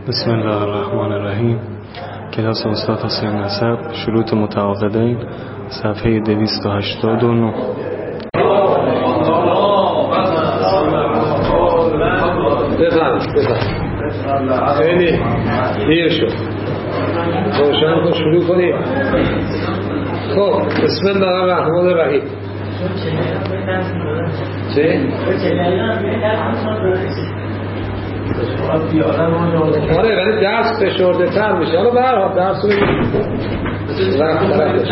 بسم الله الرحمن الرحیم. کلاس استاد حسین نسب، شروط متعاقدین، صفحه 289. بفهم خیلی دیر شد، روشن کن شروع کنیم. خب بسم الله الرحمن الرحیم. چه؟ آره ولی درس فشرده تر میشه. حالا برها درس رو وقت طرف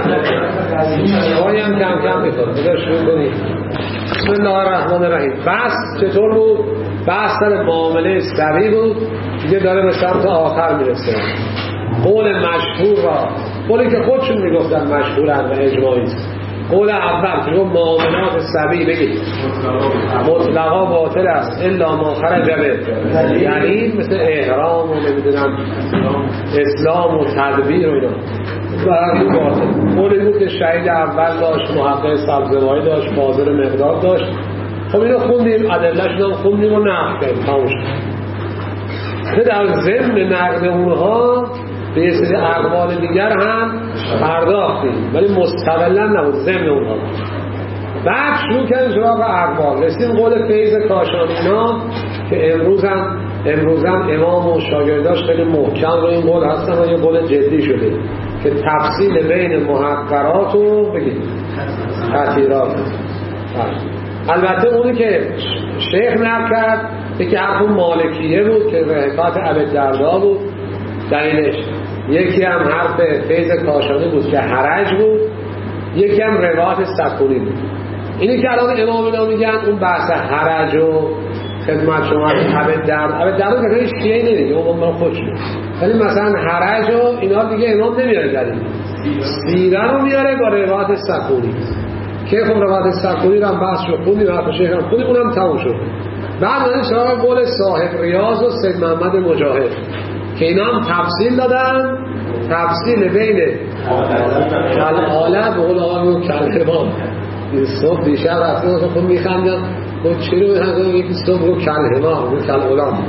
آقایی هم کم کم میکنم. بذار شروع کنیم. بسم الله الرحمن الرحیم. بحث چطور بود؟ بحث در معامله سری بود، دیگه داره به سمت آخر میرسه. قول مشهور را، قولی که خودشون میگفتن مشهورن و اجماعی است. قول اول که معاملات سبی بگید مطلقا باطل است الا ما خرج به، یعنی مثل احرام و نمیدونم اسلام و تدبیر و اینا برای باطل. قولی بود که شهید اول داشت، محقق سبزواری داشت، فاضل مقدار داشت. خب اینو خوندیم، ادله‌شون هم خوندیم و نقد کردیم، تموم شد. در ضمن نقد اونها به یه سری اقوال دیگر هم پرداختیم ولی مستقلا نبود، ضمن اونها. بعد شروع کردیم سراغ اقوال، رسیم قول فیض کاشانینا که امروز هم امام و شاگرداش خیلی محکم رو این قول هستن و یه قول جدی شده که تفصیل بین محقرات و بگید تطهیرات. البته اونی که شیخ نقل کرد یکی حرف مالکیه بود که حکایت ابوالدرداء بود دلیلش، یکی هم حرف فیض کاشانی بود که حرج بود، یکی هم روایت سکونی بود. اینی که الان امام اینا میگن اون بحث حرج و خدمت شما ابوالدرداء که خیلی شیعه نمیگه، اون من خودشون، ولی مثلا حرج و اینا دیگه امام نمیاره دلیل، سیره رو میاره با روایت سکونی که خب روایت سکونی رو هم بحث رو خوندیم، حرف شیخ هم خوندیم، اونم تموم شد. بعد من سراغ قول صاحب ریاض و سید محمد مجاهد که اینا هم تفصیل دادن، تفصیل بین کالعاله به قول آقا کالحمام. صبح دیشب رفتیم خود میخندم خود چی رو میخندم، یکی صبح رو کالحمام رو کالعلام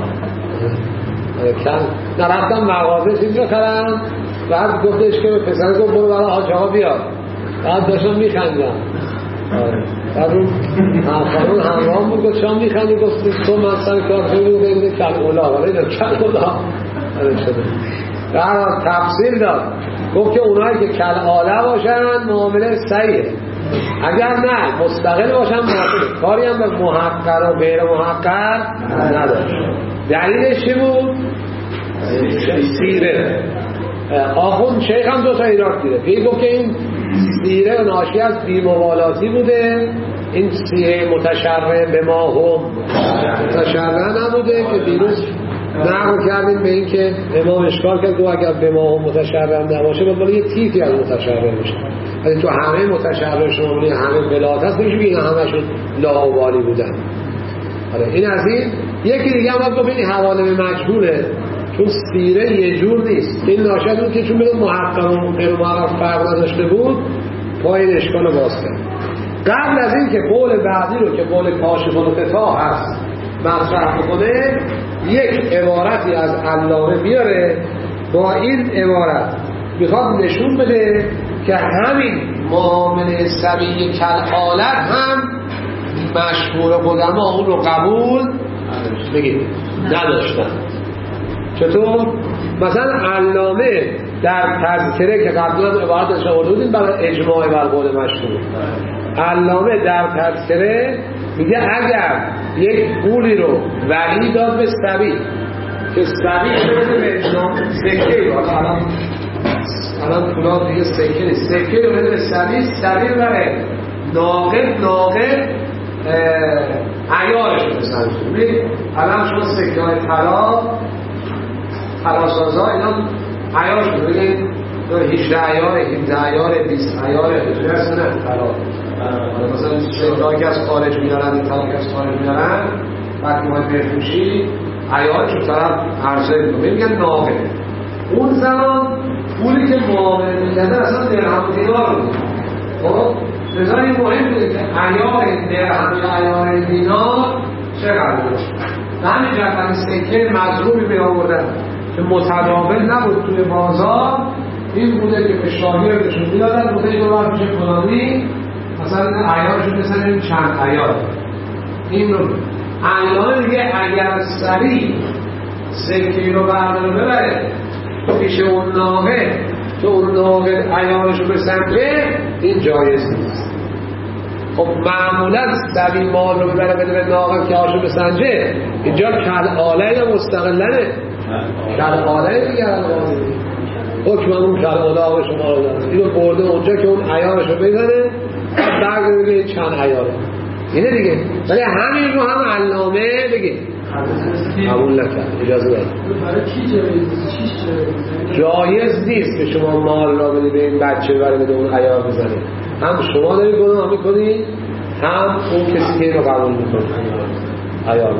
نرفتم مغازه چیز رو کردم. بعد گفتش که پسر گفت برو برای حاج آقا بیاد. بعد داشتم میخندم، بعد اون همخانون همراه بود گفت شما میخندی، گفت تو من سر کار خیلی رو بگید کالعلا ولی در کالعلا شده. در تفصیل داد، گفت که اونایی که کالعاله باشن معامله صحیحه، اگر نه مستقل باشن باطله، کاری هم به محقر و غیر محقر نداشت. دلیلش چی بود؟ سیره. آخوند شیخ هم دو تا ایراد دیده. یکی گفت که این سیره ناشی از بی‌موالاتی بوده، این سیره متشرع به ما هم متشرع نبوده که دیروز نقل کردیم به این که امام اشکال کرد و اگر به ما هم متشرع نباشه باید یه تیفی از متشرع بشه. ولی تو همه متشرع شما بودین همه بلاد هست نمیشه بگین همشون لاابالی بودن. این از این. یکی دیگه هم گفت این حواله به مجهوله، چون سیره یه جور نیست. این ناشد بود که چون بگم محقق و غیر محقق فرق نداشته بود پای این اشکال رو باز کرد. قبل از این که قول بعدی رو که قول کاشف الغطا هست مطرح بکنه، یک عبارتی از علامه میاره. با این عبارت میخواد نشون بده که همین معامله سبیل کالعاله هم مشهور قدما اون رو قبول بگید نداشتن. چطور؟ مثلا علامه در تذکره که قبلا عبارتش آورده بودیم برای اجماع بر قول مشهور، علامه در تذکره میگه اگر یک پولی رو ولی داد به سبی که سبی شده به سکه رو، الان پولاد دیگه سکه نیست، سکه رو بده به سبی بره ناقد عیارش رو بسنجید. ببینید الان شما سکه های تراسازا اینا عیارش رو بگید 18 عیار 17 عیار 20 عیار درست نه طلا. مثلا شکلایی که از خارج میارن، این طلا که از خارج میارن وقتی باید بفروشی عیارش رو طرف عرضه میکنه میگن ناقد. اون زمان پولی که معامله میکردن اصلا درهم و دینار بود. خب بذاری مهم بوده که عیار درهم یا عیار دینار چقدر داشت. و همین جهت سکه مضروبی می آوردن که متداول نبود توی بازار، این بوده که به شاگردشون میدادن بوده این رو میشه فلانی مثلا عیارشون مثلا چند عیار این رو الان دیگه اگر سریع سکه رو برداره ببره پیش اون ناقه که اون ناقه عیارشو بسنجه این جایز نیست. خب معمولا سریع مال رو ببره بده به ناقه که آشو بسنجه اینجا کل آله یا مستقلنه کل آله دیگر حکم اون کل آله آقا شما رو دارست اینو برده اونجا که اون عیارشو بزنه برگه بگه چند عیاره اینه دیگه. ولی همین رو هم علامه بگه قبول نکرد اجازه دارد جایز نیست که شما مال را بدید به این بچه بره بده اون عیار بزنه. هم شما دارید گناه میکنید هم اون کسی که این رو قبول میکنه عیار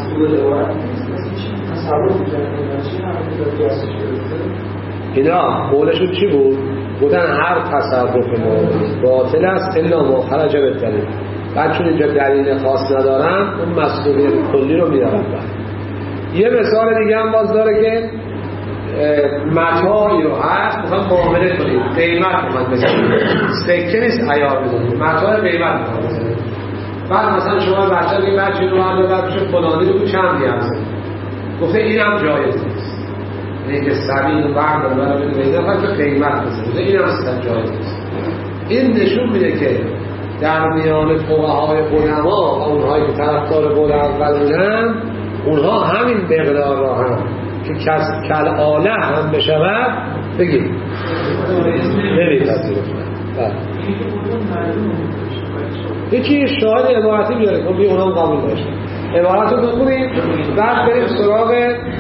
اینا قولشون چی بود؟ بودن هر تصرف ما باطل است الا ما خرج بالدلیل. بعد چون اینجا دلیل خاص ندارن اون مسئولیت کلی رو میدارن. یه مثال دیگه هم باز داره که متاعی رو هست مثلا معامله کنید قیمت میخواد بزنید سکه نیست عیار بزنید متاع قیمت میخواد بزنید بعد مثلا شما بچه این بچه رو هم بعد میشه فلانی رو چندی هست گفته این هم جایز نیست اینه که سبیل و برد رو برای بده که قیمت بزنید این هم اصلا جایز نیست. این نشون میده که در میان فقهای علما و اونهایی که طرفدار قول اول بودن اونها همین مقدار را هم که کل آله هم بشود بگید نمی‌پذیرفتن. یکی شاهد عبارتی بیاره خب اونها هم قبول داشت عبارت رو بخونیم بعد بریم سراغ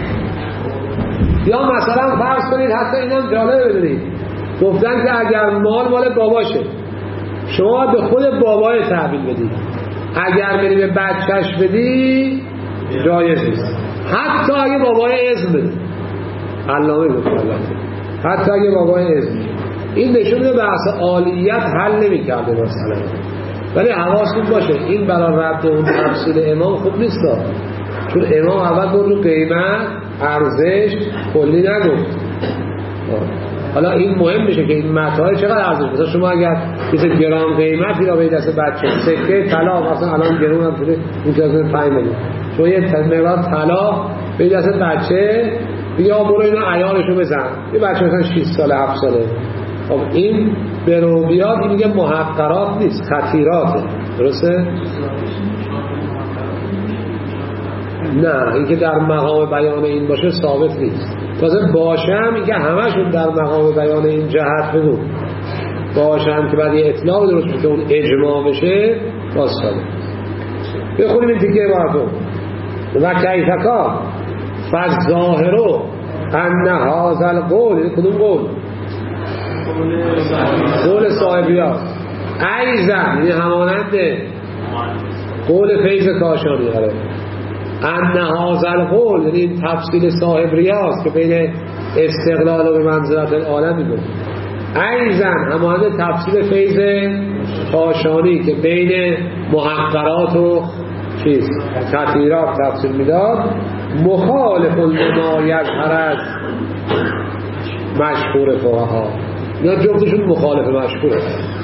یا مثلا فرض کنید حتی اینم جالبه بدونید گفتن که اگر مال باباشه شما به خود بابای تحویل بدید اگر بری به بچهش بدی جایز نیست حتی اگه بابای اذن بده علامه گفت حتی اگه بابای اذن این نشون میده بحث عالیت حل نمی‌کرده مثلا. ولی حواستون باشه این برای رد اون تفصیل امام خوب نیست چون امام اول بود رو قیمت ارزش کلی نگفت. حالا این مهم میشه که این متاع چقدر ارزش مثلا شما اگر 20 گرم قیمتی را به دست بچه سکه طلا مثلا الان گرم هم شده این 5 میلیون شما یه مقدار طلا به دست بچه یا برو اینو عیارشو بزن یه بچه مثلا 6 ساله 7 ساله خب این به رو بیاد این میگه محقرات نیست خطیراته درسته؟ نه این که در مقام بیان این باشه ثابت نیست تازه باشم این که همشون در مقام بیان این جهت بگو باشم که بعد یه اطلاع درست که اون اجماع بشه باز ثابت بخونیم این دیگه براتون و کیفکا فالظاهرو ان هذا القول کدوم قول؟ قول صاحبیات ایزن یعنی همانند قول فیض کاشانی ان هذا القول یعنی این تفصیل صاحب ریاض که بین استقلال و به منزلت العالم میگفت ایزن همانند تفصیل فیض کاشانی که بین محقرات و چیز تطهیرات تفصیل میداد مخالف لما یظهر از مشهور فقها یا جفتشون مخالف مشهوره.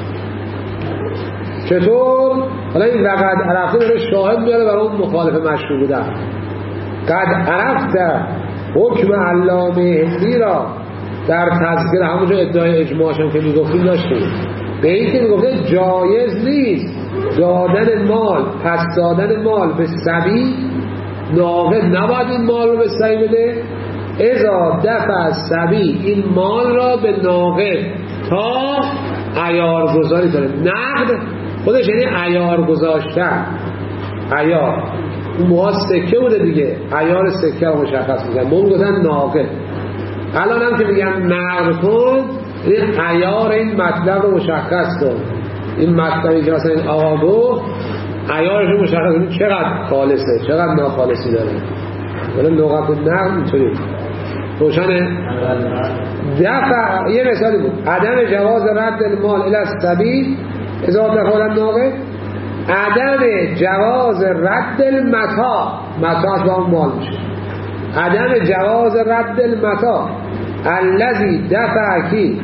چطور؟ حالا این وقت عرفته داره شاهد میاره برای اون مخالف مشهور بودن. قد عرفته حکم علامه هندی را در تذکر همونجا ادعای اجماعشم که میگفتیم داشتیم به این که میگفته جایز نیست دادن مال پس دادن مال به صبی ناقد نباید این مال رو به صبی بده اذا دفع صبی این مال را به ناقد تا عیار گذاری کنه. نقد خودش یعنی عیار گذاشتن عیار اون موها سکه بوده دیگه عیار سکه رو مشخص میکنن ما گفتن ناقد الان هم که میگن نقد کن یعنی عیار این مطلب رو مشخص کن این مطلبی که مثلا این آقا گفت عیارش رو مشخص کن چقدر خالصه چقدر ناخالصی داره ولی لغت نقد اینطوری روشنه. دفع یه مثالی بود عدم جواز رد المال الى السبیل اذا دخل الناقد عدم جواز رد المتاع متاعش با اون مال میشه. عدم جواز رد المتاع الذی دفع کی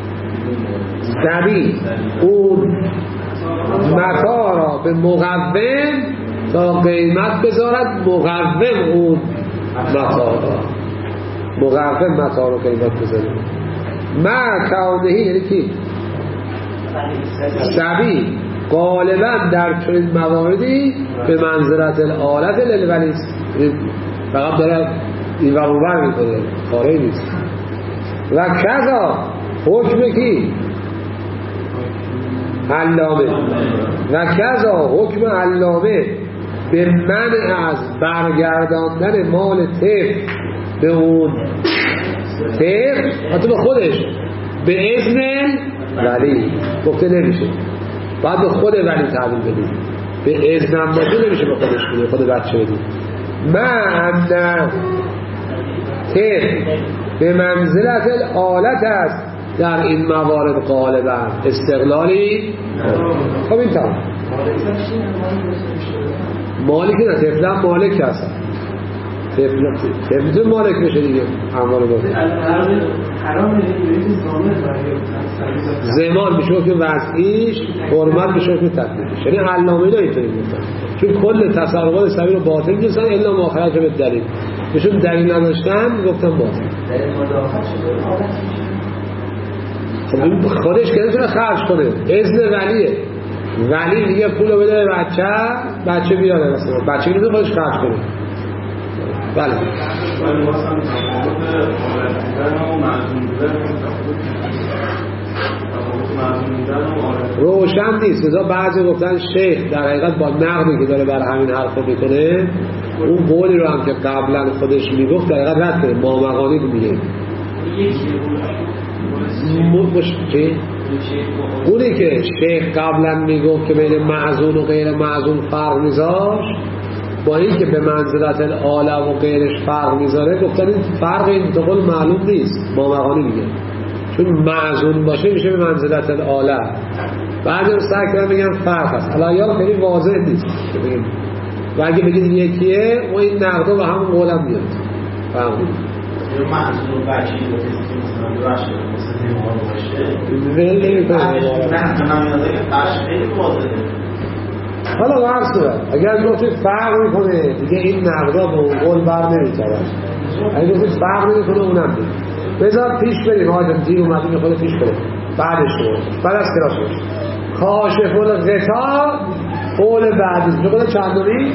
سبی اون متاع را به مقوم تا قیمت بذارد مقوم اون متاع را، مقوم متاع را قیمت بذارد. ما کانهی یعنی کی سبی غالبا در چنین مواردی به منزلت الآلت للولی فقط داره این ورور میکنه کاری نیست. و کذا حکم کی علامه و کذا حکم علامه به منع از برگرداندن مال طفل به اون طفل حتی به خودش به اذن ولی گفته نمیشه، باید به خود ولی تحویل بدید. به اذن هم باشه نمیشه به خودش بده، خود بچه بدید. من طفل به منزلت الآلت است در این موارد غالبا استقلالی. خب این طور مالک نه، طفل هم مالک هست، طفل مالک بشه دیگه. اموال باید زمان میشه که وضعیش حرمت میشه که تکلیفش، یعنی علامه اینا اینطوری میگفتن چون کل تصرفات سبیل رو باطل می‌دونن الا ما خرج به دلیل، بهشون دلیل نداشتن گفتن باطل. خودش که نمیتونه خرج کنه، اذن ولیه، ولی دیگه پولو بده به بچه بیاره، مثلا بچه که نمیتونه خودش خرج کنه. بله روشن نیست. لذا بعضی گفتن شیخ در حقیقت با نقدی که داره برای همین حرف میکنه اون قولی رو هم که قبلا خودش میگفت در حقیقت رد کنه، مامقانی رو میگه. اونی که شیخ قبلا میگفت که بین معزون و غیر معزون فرق میذاشت با این که به منزلت الآله و غیرش فرق میذاره، گفتن این فرق این دقل معلوم نیست، مامقانی میگه چون معزون باشه میشه به منزلت الآله. بعضی رو سعی کردن بگن فرق هست، الایال خیلی واضح نیست و اگه بگید یکیه و این نقضا به همون قولم میاد فرق نیست. معزون و بچی رو مثلا راشه مثلا نمار باشه حالا ورسوه اگر گفتید فرق میکنه دیگه این نقضا به اون قول بر نمیتره، اگر گفتید فرق نمیکنه اونم دید بذار پیش بریم. آدم دیر اومدیم خود پیش بریم بعدش رو بعد از کلاس رو کاشف الغطا قول بعدی به قول چندمی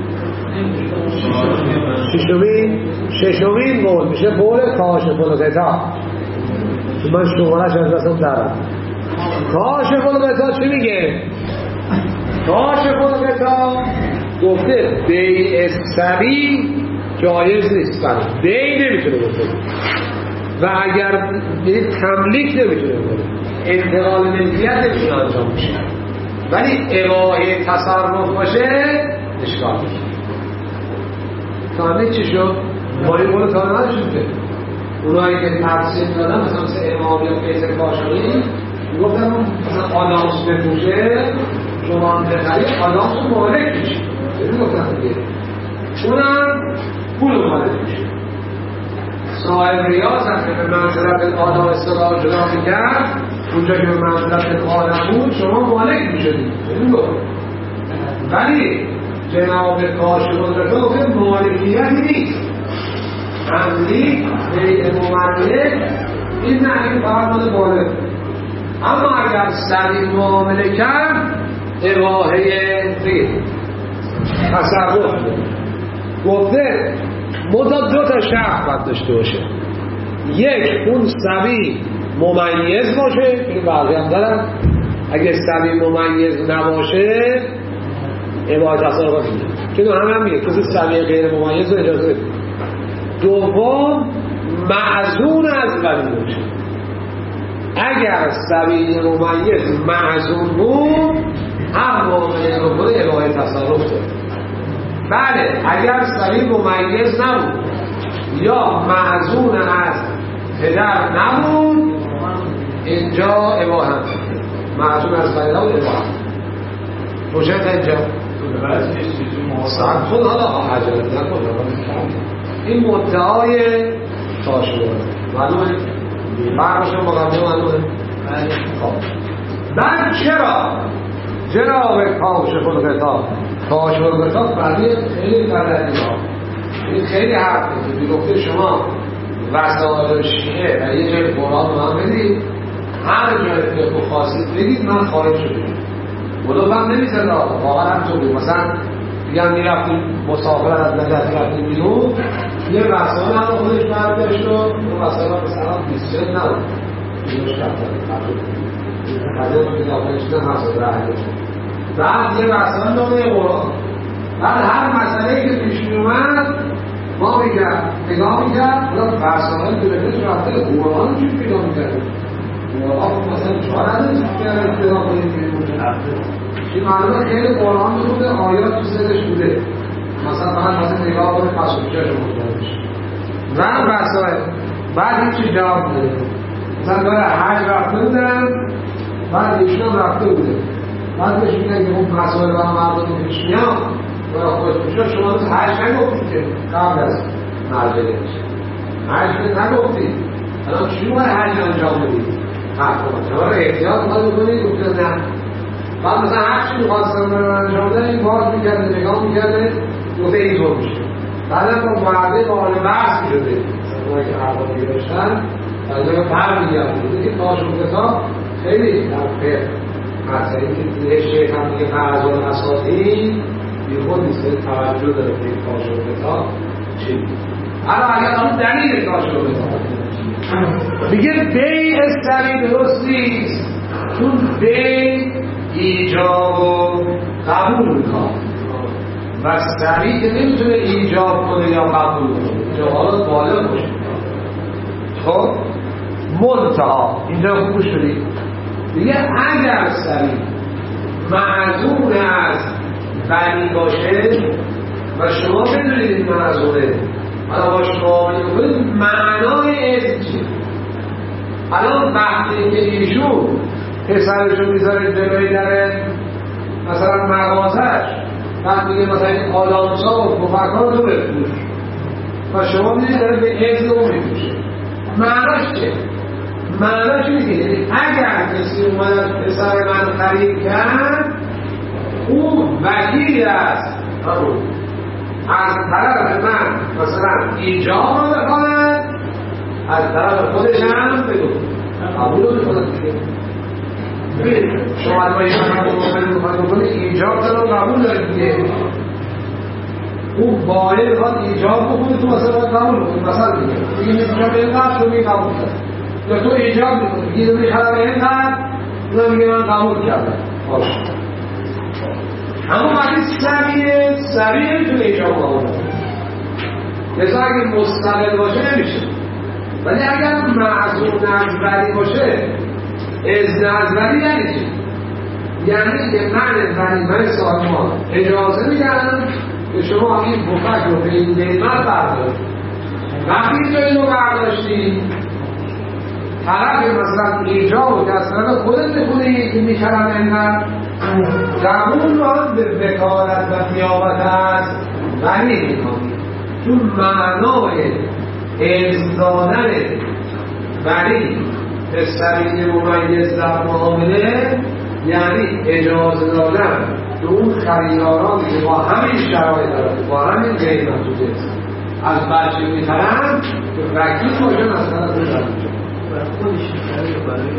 ششمین قول میشه قول کاشف الغطا. من شمارش از رسم دارم. کاشف الغطا چی میگه؟ کاشف الغطا گفته بیع سبی جایز نیست، بیع نمیتونه گفته و اگر تملیک نمیتونه بکنه، انتقال ملکیت نمیتونه انجام بشه، ولی اباحه تصرف باشه اشکال میشه. تملیک چی شد؟ مالی قول تا نداشت که اونایی که تقسیم دادن مثل امام یا فیض کاشانی گفتن مثلا آدامس بپوشه شما هم بخرید آدامس رو مالک میشه، ببین گفتن دیگه اونم پول رو مالک میشه. صاحب ریاض هم که به منزلت آدم استقلال جدا میکرد اونجا که به منزلت آدم بود شما مالک میشدید، ولی جناب کاشف الغطا گفته مالکیتی نیست، تملیک بین مملک این معنی فقط مال بالغ. اما اگر سریع معامله کرد اباحه تصرف گفته مدت دو تا شرط باید داشته باشه. یک اون سبی ممیز باشه که بعضی هم دارن، اگه سبی ممیز نباشه اباحه تصرف میده که دو هم میگه کسی سبی غیر ممیز رو اجازه بده. دوم معزون از ولی باشه، اگر سبی ممیز معزون بود هم معامله رو کنه اباحه تصرف داره. بله اگر سبی ممیز نبود یا معزون از پدر نبود اینجا اباحه معزون از پدر نبود اباحه روشن اینجا خود حالا عجلت نکن این مدعای تاشوره معلومه؟ فرقشون مقدمه معلومه؟ بعد چرا جناب کاشف الغطا کاشف الغطا برای خیلی بلدی ها این خیلی حرفه که بیگفته شما وسائل شیعه و یه جای قرآن رو هم بدید هر جای فقه خواستید بگید من خارج شده ولو هم نمیزد واقعا همطور بود مثلا دیگر میرفتیم مسافرت از نجف رفتیم بیرون یه وسائل هم خودش برداشت و اون وسائل هم مثلا 20 جلد نبود بیروش قدر رو داخلش نه مسائل رهده بعد یه وسائل نامه قرآن بعد هر مسئله که پیش میومد ما نگاه میکرد وسائل که بهش رفته قرآن چی پیدا میکرد قرآن مثلا چهار نداشت که ابتدا کنید این معلومه خیلی قرآن بوده آیات تو سرش بوده مثلا فقط مثلا نگاه کنه پسوکش مطمئن بشه و وسائل بعد هیچی جواب بوده مثلا داره حج رفته بودن بعد ایشون هم رفته بوده بعد بهش میگن که اون مسائل و مردم پیش میاد برای خودش میشه شما از حج نگفتید که قبل از مرجعه حج نگفتید الان چی باید حج انجام بدید حق کنید شما را احتیاط باید بکنید گفتید نه بعد مثلا هر چی میخواستم انجام بدن این باز میکرده نگاه میکرده گفته اینطور میشه بعد با مرده با آن بحث میشده اونایی که حرفاتی داشتن بعد پر میگرده که کاشف الغطا خیلی در فقه مثلا اینکه یه شیخ هم دیگه فرضان اساسی بی خود نیست توجه داره که کاشف الغطا چی حالا اگر اون دلیل کاشف الغطا میگه بی استری درست نیست چون بی ایجاب و قبول میکنه و سریع که نمیتونه ایجاب کنه یا قبول کنه اینجا حالا بالا باشه خب منتها اینجا خوب شدید دیگه اگر سریع معذور از بنی باشه و شما بدونید این معذوره حالا با شما بدونید معنای اسم چیه الان وقتی که ایشون پسرشو میذاره جلوی دره مثلا مغازش بعد میگه مثلا این آدامسا و کفرکان رو بفروش و شما میدید داره به اذن اون میفروشه معناش چه؟ معناش میگه اگر کسی اومد از پسر من خرید کرد اون وکیلی است از طرف من مثلا ایجاب رو بخواند از طرف خودش هم بگو قبول رو بخواند ببینید شما از باید میخواید بکنید ایجاب رو قبول دارید دیگه اون باید بخواد ایجاب بکنید تو مثلا قبول بکنید مثلا دیگه ایجاب اینقدر تو میقبول کرد یا تو ایجاب میکنید دیگه میخواد اینقدر اون میگه من قبول کردم اما وقتی سریع تو ایجاب قبول کنید لذا اگه مستقل باشه نمیشه ولی اگر معذور نظری باشه اذن از ولی یعنی چی؟ یعنی که من سازمان اجازه میدن که شما این بفک رو به این قیمت برداشت وقتی تو اینو برداشتی طرف مثلا ایجاب رو که از طرف خودت بکنی که میکردن اینقدر قبول رو به وکالت و نیابت از ولی میکنی چون معنای اذن دادن ولی پسری ممیز در معامله یعنی اجازه دادن به اون خریداران که با همین شرایط دارد با همین قیمت تو جنس از بچه میخرن که وکیل باشه مثلا بشن خودش میخره برای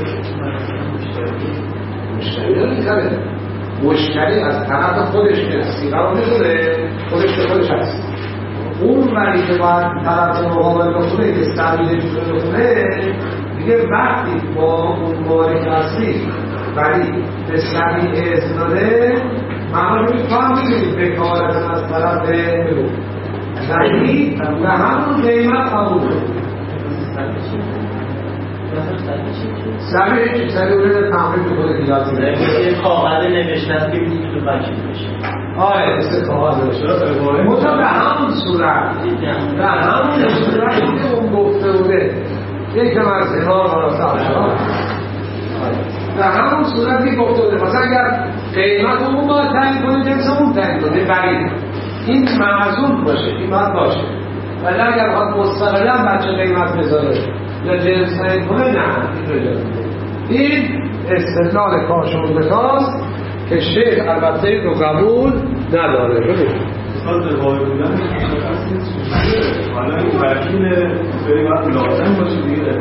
مشتری میخره مشتری از طرف خودش که سیغه رو میدونه خودش به خودش هست اون ولی که باید طرف مقابل بخونه که سبیلش رو بخونه دیگه وقتی با اون مالک هستی ولی به سبیل اذن داده معنا رو فهم بگیرید بکارت از طرف بگو ولی به همون قیمت قبول سبیل چی؟ سبیل تحمیل به خود دیلاتی یه کاغذ نوشته است که میدید تو وکیل بشه آره مثل کاغذ نوشته مطمئن به همون صورت که اون گفته بوده یکم از امار مراسم به همون صورتی گفته بوده مثلا اگر قیمت اون باید تعیین کنه، جنس اون تعیین کنه. برای این معزوم باشه، این باید باشه. ولی اگر خواهد مستقلا بچه قیمت بذاره یا جنس تعیین کنه، نه این رو اجازه میده. این استدلال کاشف‌الغطاست که شیخ البته این رو قبول نداره. استاد واقعی بودن مشخص نیست حالا این وکیل بری باید لازم باشه دیگه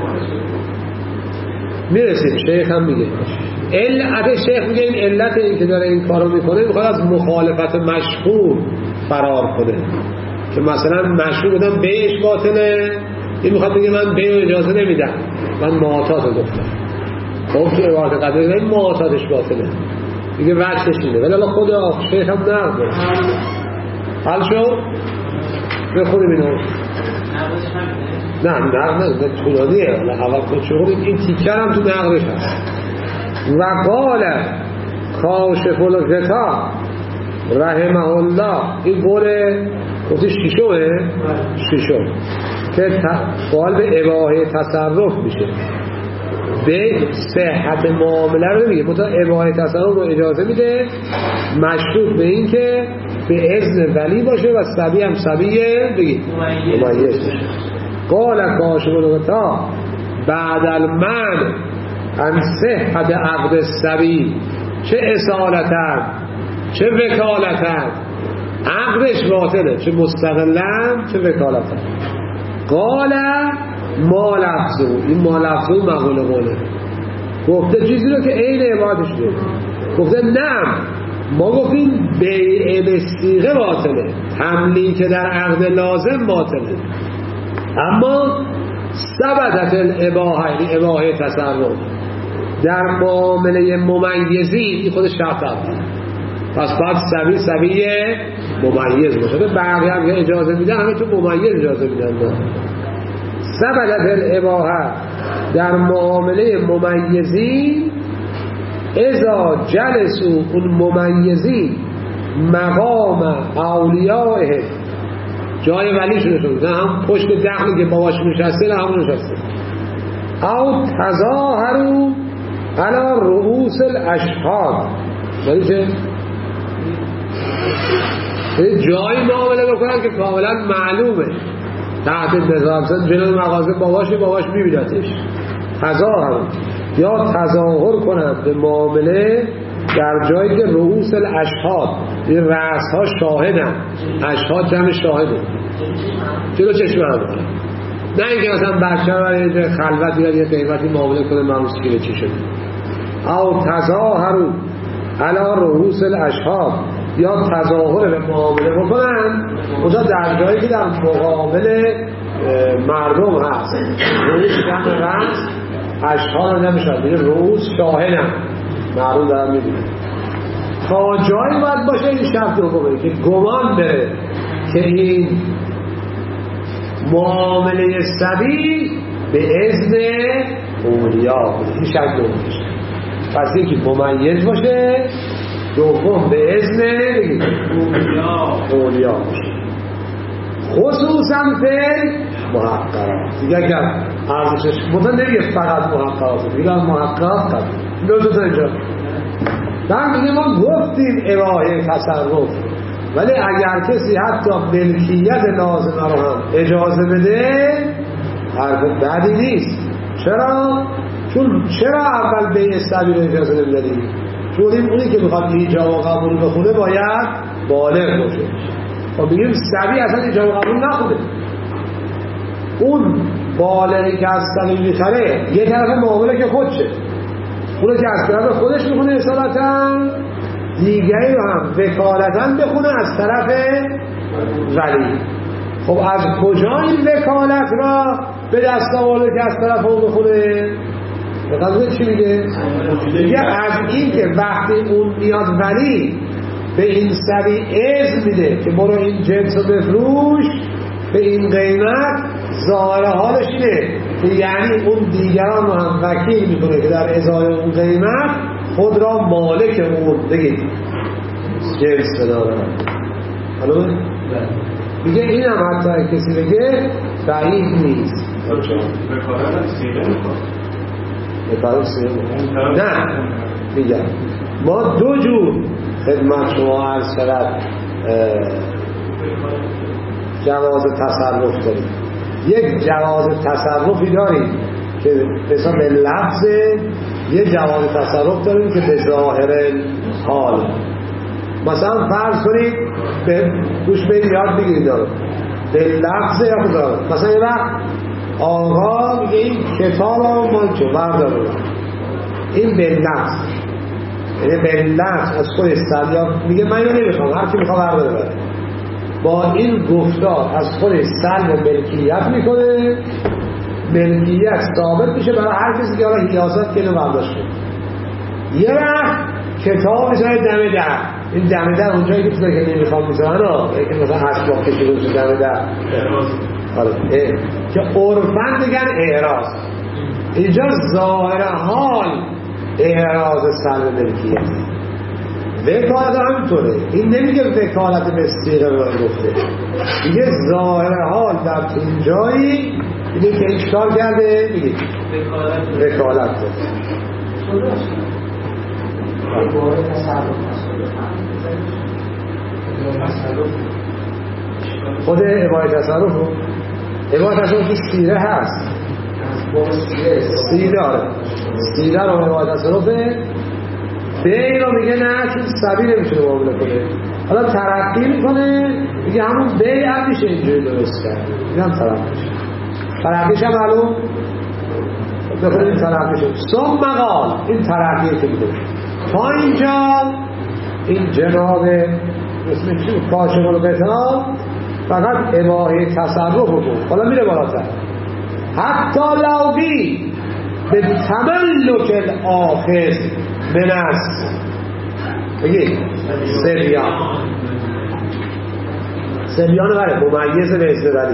میرسیم. شیخ هم میگه شیخ میگه این علت این که داره این کارو میکنه میخواد از مخالفت مشهور فرار کنه، که مثلا مشهور بودن بیعش باطله، این میخواد بگه من بیع اجازه نمیدم، من معاطات گفتم. خب تو عبارت قدر این معاطاتش باطله دیگه، وجهش اینه. ولی الان خود شیخ هم نقده حل شد بخونیم اینو. نه طولانیه، اول خود شد این تیکر هم تو نقدش هست. و قال کاشف الغطا رحمه الله، این قوله گفتی شیشم که قال به اباحه تصرف میشه، به صحت معامله رو نمیگه، منتها اباحه تصرف رو اجازه میده مشروط به این که به اذن ولی باشه و صبی هم صبیه بگید ممیز باشه. قال کاشف الغطا بعد المنع عن صحت عقد الصبی، چه اصالتاً چه وکالتاً عقدش باطله، چه مستقلاً چه وکالتاً. قال ما لفظو، این ما لفظو مقوله قوله، گفته چیزی رو که عین عبادش بود، گفته نه ما گفتیم بیع بصیغه باطله، حملی که در عقد لازم باطله، اما ثبتت الاباحه، یعنی اباحه تصرف در معامله ممیزی، این خود شرط اول، پس باید صبی ممیز باشه. بقیه هم اجازه میدن، همه تو ممیز اجازه میدن. ثبتت الاباحه در معامله ممیزی اذا جلسوا اون ممیزی مقام اولیائه، جای ولی شده شد، نه هم پشت دخلی که باباش نشسته، نه هم نشسته. او تظاهروا علی رؤوس الاشهاد، یعنی چه؟ جایی معامله بکنن که کاملا معلومه تحت نظام، مثلا جلوی مغازه باباش میبینتش، تظاهر یا تظاهر کنند به معامله در جایی که رؤوس الاشهاد، این رأس ها شاهدن، اشهاد جمع شاهده، جلو چشم هم کنن، نه اینکه مثلا بچه برای خلوت یا یه قیمتی معامله کنه معروض که چی شده. او تظاهروا علی رؤوس الاشهاد، یا تظاهر به معامله بکنن اونجا در جایی که در مقابل مردم هست، رؤوس جمع رأس، اشهاد نمیشد، دیگه رؤوس شاهدن، مردم دارن میبینن. تا جایی باید باشه این شرط حکمه که گمان بره که این معامله صبی به اذن اولیا، این شرط دومش. پس یکی ممیز باشه، دوم به اذن اولیا باشه، خصوصا فعل محققات. دیگه اگر ارزشش بودن نمیگه فقط محققات، دیگه محققات قبل لطفا اینجا در میگه ما گفتیم اباحه تصرف، ولی اگر کسی حتی ملکیت لازمه رو هم اجازه بده حرف بعدی نیست. چرا اول بیع صبی رو اجازه نمیدادیم؟ چون این اونی که میخواد ایجاب و قبول بخونه باید بالغ باشه. خب بگیم صبی اصلا ایجاب و قبول نخونه، اون بالغی که از صبی میخره یه طرف معامله که خودشه، اونو که از طرف خودش میخونه اصالتا، دیگری رو هم وکالتا بخونه از طرف ولی. خب از کجا این وکالت را به دست آورده که از طرف اون بخونه؟ بقیده چی میگه؟ میگه از این که وقتی اون میاد ولی به این صبی اذن میده که برو این جنس رو بفروش به این قیمت، ظاهر حالش اینه که یعنی اون دیگران رو هم وکیل میکنه که در ازای اون قیمت خود را مالک اون بگید جنس بدارن. حالا میگه این هم حتی کسی بگه بعید نیست. بکارت سیره میکنه، نه میگم ما دو جور خدمت شما عرض شد جواز تصرف داریم. یک جواز تصرفی داریم که مثلا به لفظ، یه جواز تصرف داریم که به ظاهر حال. مثلا فرض کنید به گوش بدید یاد بگیرید دارم به لفظ یا خدا. مثلا یه وقت آقا میگه این کتاب ها مال چه بردارم، این به لفظ، یعنی به لفظ از خود سلیاب میگه من اینو نمیخوام، هر کی میخواد برداره بره. با این گفتار از خود سلب ملکیت میکنه، ملکیت ثابت میشه برای هر کسی که حالا حیاست که اینو برداشت کنه. یه وقت کتاب میذاره دم در، این دم در اونجایی که توی که نمیخوام میذارن که مثلا اسباب کشی روز دم در که عرفاً دیگر اعراض. اینجا ظاهر حال اعراض سلب ملکیت. وکالت همینطوره، این نمیگه وکالت به صیغه رو گفته، میگه ظاهر حال در اینجایی میگه که اشکال کرده، میگه وکالت رو خود عبای تصرف رو عبای تصرف که سیره هست، سیره رو عبای تصرفه به این رو میگه نه چون سبی نمیتونه معامله کنه، حالا ترقی میکنه میگه همون بیع میشه اینجوری درست کرد، این هم ترقیش هم معلوم بخونیم این ترقیش ثم قال، این ترقیه که میده تا اینجا این جناب اسمش چی کاشف الغطا فقط اباحه تصرف رو بود. حالا میره بالاتر حتی لوگی به تملک الاخذ من است بگید سبیان بره ممیز به ازدوالی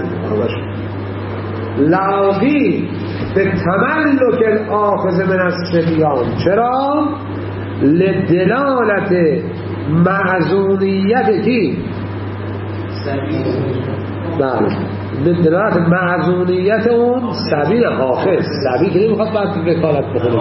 لوگی به تملک الاخذ من است سبیان. چرا؟ لدلالت معزونیت کی؟ بله لدلالت معزونیت اون سبیل آخذ، سبیل که نمیخواد باید وکالت بکنه.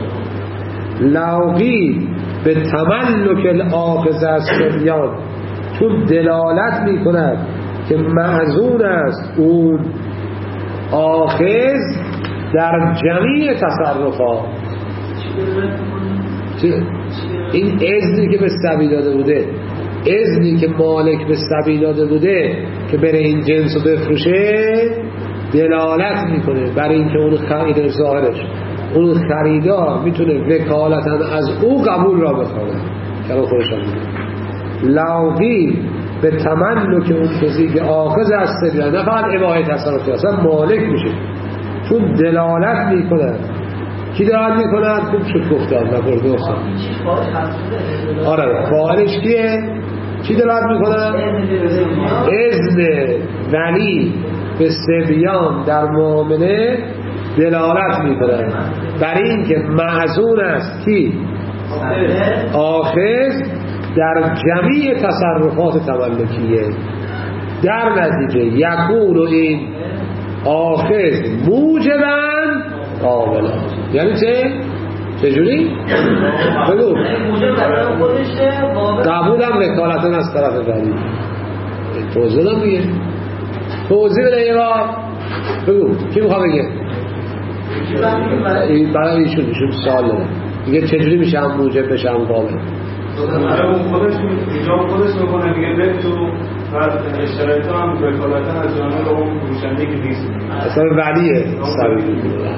لوگی به تملک الاخذ از سبیان چون دلالت میکند که معزون است اون آخذ در جمیع تصرفات. این اذنی که به سبی داده بوده، اذنی که مالک به سبی داده بوده که بره این جنس رو بفروشه دلالت میکنه برای اینکه اون خرید ظاهرش اون خریدار میتونه وکالتا از او قبول را بخواه. کلام خودش هم میگه لوگی به تملک اون کسی که آخذ از سبیان، نه فقط اباحه تصرفی اصلا مالک میشه چون دلالت میکنه. کی دلالت میکنه؟ خوب شد گفتم نبرده اصلا. آره فاعلش کیه؟ چی دلالت میکنه؟ اذن ولی به سبیان در معامله دلالت میکنه برای اینکه معزون است کی؟ آخذ در جمیع تصرفات تملکیه. در نتیجه یکون این آخذ موجبن قابلا. یعنی چجوری؟ بگو قبول هم وکالتن از طرف ولی. توضیح دم میگه، توضیح بده یه بار بگو کی میخواه بگه؟ برای ایشون سوال داره میگه چجوری میشه هم موجب بشه هم قابل. اون خودش میکنه میگه به تو و اشترایت هم وکالتن از جانب اون فروشنده که نیست اصلا ولیه سبیل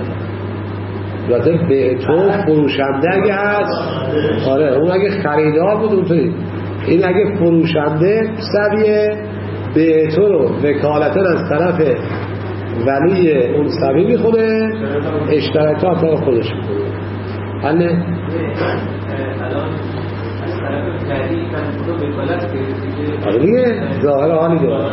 البته به تو فروشنده اگه هست. آره اون اگه خریدار بود اونطوری، این اگه فروشنده سبیه به تو رو وکالتن از طرف ولی اون سبی میخونه، اشترایت ها طرف خودش میخونه. حاله الان از طرف ولی من خدا وکالت کرده آره دیگه ظاهر حالی داره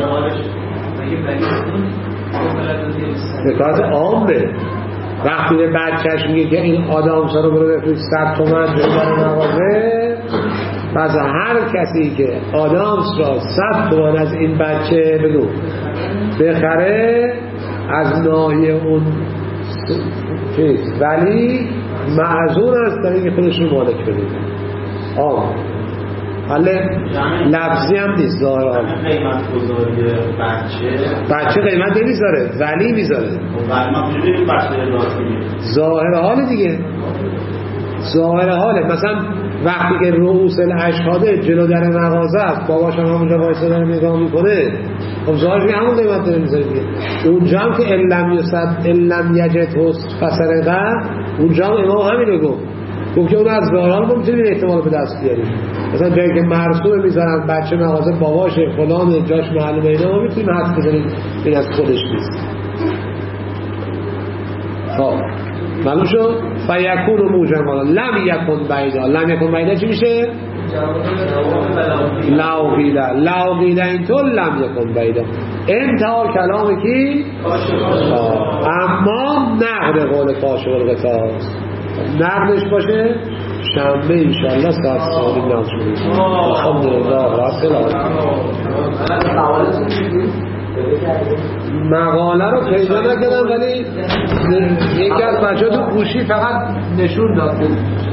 وکالت عامه. وقتی به بچهش میگه که این آدامسا رو برو بفروش 100 تومن جلوی مغازه، پس هر کسی که آدامس را 100 تومن از این بچه بگو بخره از ناحیه اون چیز ولی معزون است در اینکه خودش رو مالک بده. حاله لفظی هم نیست ظاهر حال. قیمت گذاری بچه قیمت نمیذاره ولی میذاره. ظاهر حال دیگه، ظاهر حاله. مثلا وقتی که رؤوس الاشهاده جلو در مغازه است، باباش هم همونجا وایسا داره نگاه میکنه، خب ظاهرش همون قیمت داره میذاره دیگه. اونجا هم که لم یجد فسرقه، اونجا هم امام همینو گفت که اون از ظاهر حال ما میتونیم احتمال به دست بیاریم. مثلا جایی که مرسوم میذارن بچه مغازه باباشه فلان جاش معلومه، اینا ما میتونیم حد بزنیم این از خودش نیست. خب معلوم شد؟ فیکون موجمالا لم یکن بعیدا. لم یکن بعیدا چی میشه؟ لو قیله اینطور لم یکن بعیدا. انتها کلام کی؟ اما نقد قول کاشف الغطا، نقدش باشه شنبه انشاءالله ساعت 3 ناز شدیم. الحمدلله رب العالمین. مقاله رو پیدا نکردم ولی یکی از بچه تو گوشی فقط نشون داد.